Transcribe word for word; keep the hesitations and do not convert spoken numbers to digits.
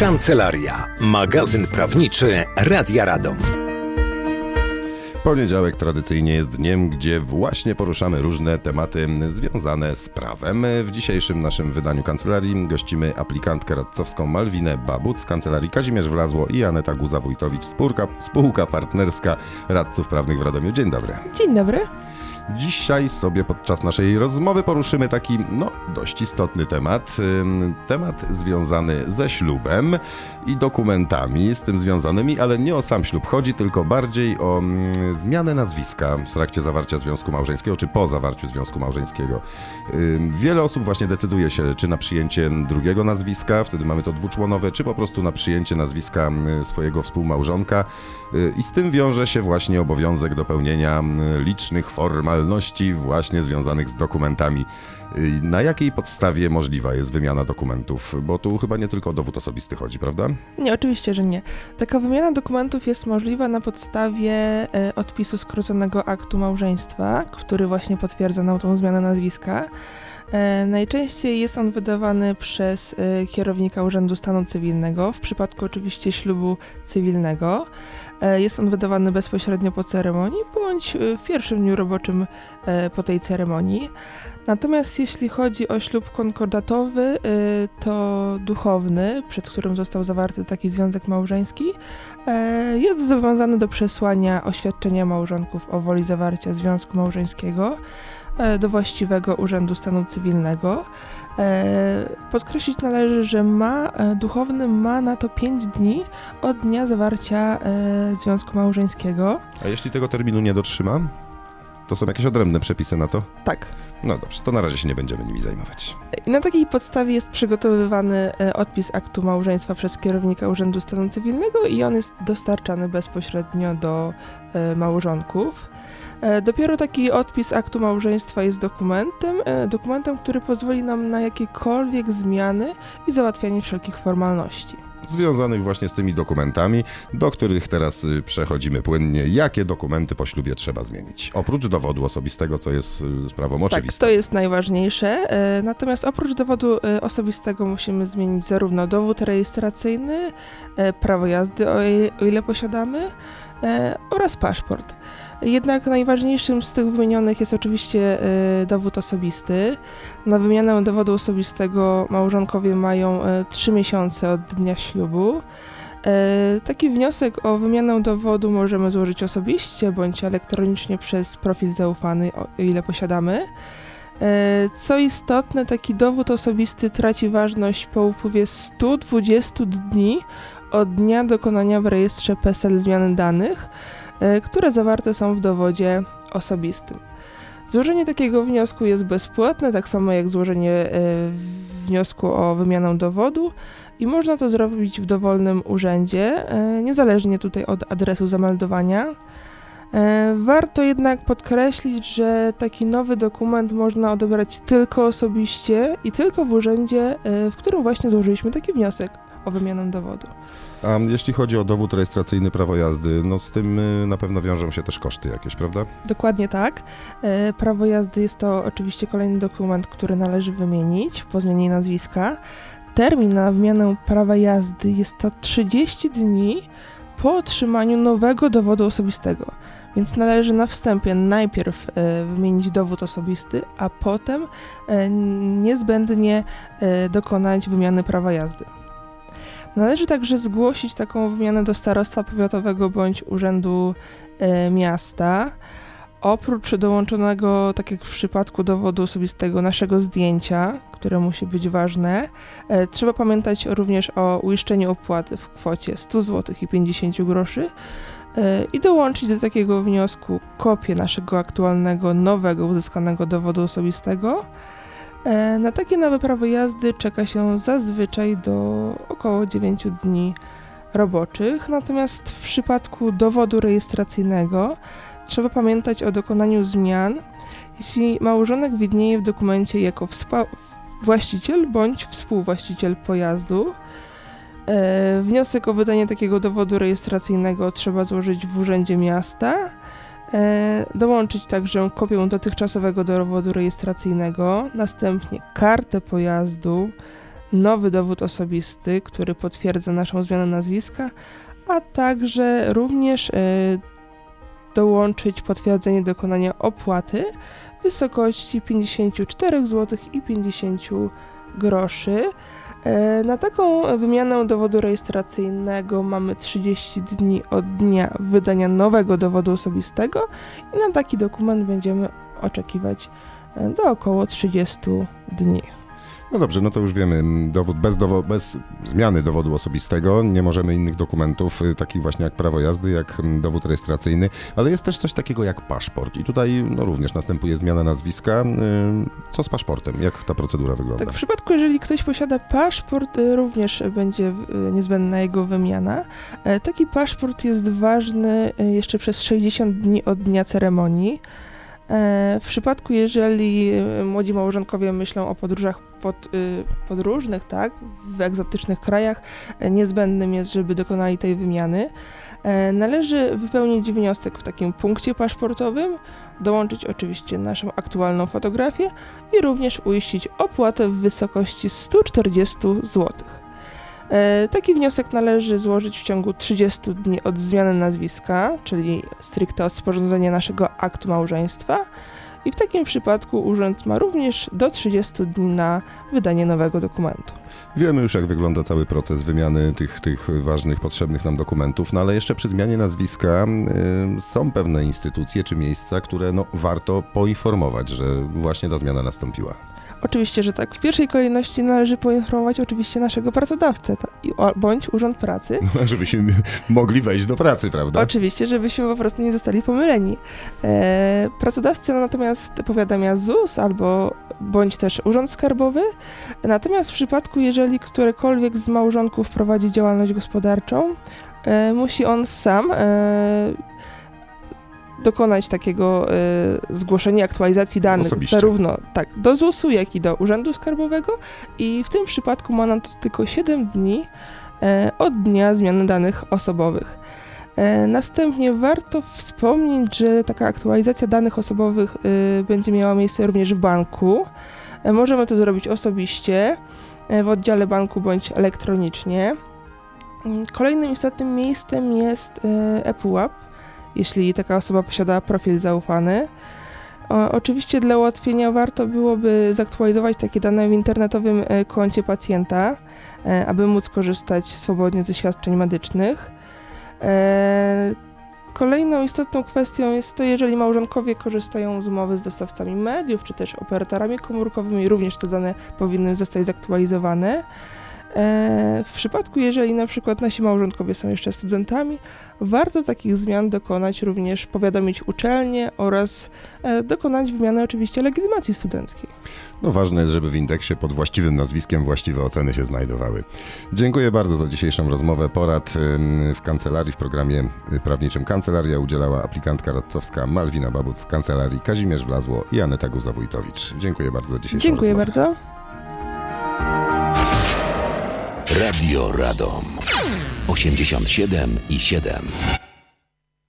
Kancelaria. Magazyn prawniczy Radia Radom. Poniedziałek tradycyjnie jest dniem, gdzie właśnie poruszamy różne tematy związane z prawem. W dzisiejszym naszym wydaniu kancelarii gościmy aplikantkę radcowską Malwinę Babut z kancelarii Kazimierz Wlazło i Aneta Guza-Wójtowicz, spółka, spółka partnerska radców prawnych w Radomiu. Dzień dobry. Dzień dobry. Dzisiaj sobie podczas naszej rozmowy poruszymy taki, no, dość istotny temat. Temat związany ze ślubem i dokumentami z tym związanymi, ale nie o sam ślub chodzi, tylko bardziej o mm, zmianę nazwiska w trakcie zawarcia związku małżeńskiego, czy po zawarciu związku małżeńskiego. Wiele osób właśnie decyduje się, czy na przyjęcie drugiego nazwiska, wtedy mamy to dwuczłonowe, czy po prostu na przyjęcie nazwiska swojego współmałżonka. I z tym wiąże się właśnie obowiązek dopełnienia licznych formalności właśnie związanych z dokumentami. Na jakiej podstawie możliwa jest wymiana dokumentów? Bo tu chyba nie tylko o dowód osobisty chodzi, prawda? Nie, oczywiście, że nie. Taka wymiana dokumentów jest możliwa na podstawie e, odpisu skróconego aktu małżeństwa, który właśnie potwierdza nam tą zmianę nazwiska. E, najczęściej jest on wydawany przez e, kierownika Urzędu Stanu Cywilnego, w przypadku oczywiście ślubu cywilnego. E, jest on wydawany bezpośrednio po ceremonii, bądź w pierwszym dniu roboczym e, po tej ceremonii. Natomiast jeśli chodzi o ślub konkordatowy, to duchowny, przed którym został zawarty taki związek małżeński, jest zobowiązany do przesłania oświadczenia małżonków o woli zawarcia związku małżeńskiego do właściwego Urzędu Stanu Cywilnego. Podkreślić należy, że ma, duchowny ma na to pięć dni od dnia zawarcia związku małżeńskiego. A jeśli tego terminu nie dotrzyma? To są jakieś odrębne przepisy na to? Tak. No dobrze, to na razie się nie będziemy nimi zajmować. I na takiej podstawie jest przygotowywany odpis aktu małżeństwa przez kierownika Urzędu Stanu Cywilnego i on jest dostarczany bezpośrednio do małżonków. Dopiero taki odpis aktu małżeństwa jest dokumentem, dokumentem, który pozwoli nam na jakiekolwiek zmiany i załatwianie wszelkich formalności. Związanych właśnie z tymi dokumentami, do których teraz przechodzimy płynnie. Jakie dokumenty po ślubie trzeba zmienić? Oprócz dowodu osobistego, co jest sprawą oczywistą. Tak, to jest najważniejsze. Natomiast oprócz dowodu osobistego musimy zmienić zarówno dowód rejestracyjny, prawo jazdy, o ile posiadamy, oraz paszport. Jednak najważniejszym z tych wymienionych jest oczywiście y, dowód osobisty. Na wymianę dowodu osobistego małżonkowie mają y, trzy miesiące od dnia ślubu. Y, taki wniosek o wymianę dowodu możemy złożyć osobiście bądź elektronicznie przez profil zaufany, o ile posiadamy. Y, co istotne, taki dowód osobisty traci ważność po upływie stu dwudziestu dni od dnia dokonania w rejestrze P E S E L zmiany danych, które zawarte są w dowodzie osobistym. Złożenie takiego wniosku jest bezpłatne, tak samo jak złożenie wniosku o wymianę dowodu i można to zrobić w dowolnym urzędzie, niezależnie tutaj od adresu zameldowania. Warto jednak podkreślić, że taki nowy dokument można odebrać tylko osobiście i tylko w urzędzie, w którym właśnie złożyliśmy taki wniosek o wymianę dowodu. A jeśli chodzi o dowód rejestracyjny, prawo jazdy, no z tym na pewno wiążą się też koszty jakieś, prawda? Dokładnie tak. Prawo jazdy jest to oczywiście kolejny dokument, który należy wymienić po zmianie nazwiska. Termin na wymianę prawa jazdy jest to trzydzieści dni po otrzymaniu nowego dowodu osobistego. Więc należy na wstępie najpierw e, wymienić dowód osobisty, a potem e, niezbędnie e, dokonać wymiany prawa jazdy. Należy także zgłosić taką wymianę do starostwa powiatowego bądź urzędu e, miasta. Oprócz dołączonego, tak jak w przypadku dowodu osobistego, naszego zdjęcia, które musi być ważne, e, trzeba pamiętać również o uiszczeniu opłaty w kwocie sto złotych i pięćdziesiąt groszy e, i dołączyć do takiego wniosku kopię naszego aktualnego, nowego, uzyskanego dowodu osobistego. E, na takie nowe prawo jazdy czeka się zazwyczaj do około dziewięciu dni roboczych, natomiast w przypadku dowodu rejestracyjnego trzeba pamiętać o dokonaniu zmian, jeśli małżonek widnieje w dokumencie jako wspa- właściciel bądź współwłaściciel pojazdu. E, wniosek o wydanie takiego dowodu rejestracyjnego trzeba złożyć w urzędzie miasta. E, dołączyć także kopię dotychczasowego dowodu rejestracyjnego, następnie kartę pojazdu, nowy dowód osobisty, który potwierdza naszą zmianę nazwiska, a także również y, dołączyć potwierdzenie dokonania opłaty w wysokości pięćdziesiąt cztery złotych i pięćdziesiąt groszy. Na taką wymianę dowodu rejestracyjnego mamy trzydzieści dni od dnia wydania nowego dowodu osobistego i na taki dokument będziemy oczekiwać do około trzydziestu dni. No dobrze, no to już wiemy, dowód bez, dowo- bez zmiany dowodu osobistego, nie możemy innych dokumentów, takich właśnie jak prawo jazdy, jak dowód rejestracyjny, ale jest też coś takiego jak paszport i tutaj no, również następuje zmiana nazwiska. Co z paszportem? Jak ta procedura wygląda? Tak, w przypadku, jeżeli ktoś posiada paszport, również będzie niezbędna jego wymiana. Taki paszport jest ważny jeszcze przez sześćdziesiąt dni od dnia ceremonii. W przypadku, jeżeli młodzi małżonkowie myślą o podróżach pod, podróżnych, tak, w egzotycznych krajach, niezbędnym jest, żeby dokonali tej wymiany. Należy wypełnić wniosek w takim punkcie paszportowym, dołączyć oczywiście naszą aktualną fotografię i również uiścić opłatę w wysokości sto czterdzieści złotych. Taki wniosek należy złożyć w ciągu trzydziestu dni od zmiany nazwiska, czyli stricte od sporządzenia naszego aktu małżeństwa i w takim przypadku urząd ma również do trzydziestu dni na wydanie nowego dokumentu. Wiemy już, jak wygląda cały proces wymiany tych, tych ważnych, potrzebnych nam dokumentów, no ale jeszcze przy zmianie nazwiska y, są pewne instytucje czy miejsca, które no, warto poinformować, że właśnie ta zmiana nastąpiła. Oczywiście, że tak. W pierwszej kolejności należy poinformować oczywiście naszego pracodawcę ta, i, o, bądź Urząd Pracy. No, żebyśmy mogli wejść do pracy, prawda? Oczywiście, żebyśmy po prostu nie zostali pomyleni. E, pracodawca natomiast powiadamia Z U S albo bądź też Urząd Skarbowy. Natomiast w przypadku, jeżeli którekolwiek z małżonków prowadzi działalność gospodarczą, e, musi on sam e, dokonać takiego y, zgłoszenia aktualizacji danych Osobiście. zarówno tak, do Z U S u, jak i do Urzędu Skarbowego i w tym przypadku ma na to tylko siedem dni e, od dnia zmiany danych osobowych. E, następnie warto wspomnieć, że taka aktualizacja danych osobowych y, będzie miała miejsce również w banku. E, możemy to zrobić osobiście, e, w oddziale banku bądź elektronicznie. Kolejnym istotnym miejscem jest e, ePUAP, jeśli taka osoba posiada profil zaufany. O, oczywiście dla ułatwienia warto byłoby zaktualizować takie dane w internetowym e, koncie pacjenta, e, aby móc korzystać swobodnie ze świadczeń medycznych. E, kolejną istotną kwestią jest to, jeżeli małżonkowie korzystają z umowy z dostawcami mediów, czy też operatorami komórkowymi, również te dane powinny zostać zaktualizowane. W przypadku, jeżeli na przykład nasi małżonkowie są jeszcze studentami, warto takich zmian dokonać, również powiadomić uczelnię oraz dokonać wymiany oczywiście legitymacji studenckiej. No ważne jest, żeby w indeksie pod właściwym nazwiskiem właściwe oceny się znajdowały. Dziękuję bardzo za dzisiejszą rozmowę. Porad w kancelarii, w programie prawniczym Kancelaria udzielała aplikantka radcowska Malwina Babuc z Kancelarii Kazimierz Wlazło i Aneta Guza-Wójtowicz. Dziękuję bardzo za dzisiejszą Dziękuję rozmowę. bardzo. Radio Radom osiemdziesiąt siedem i siedem.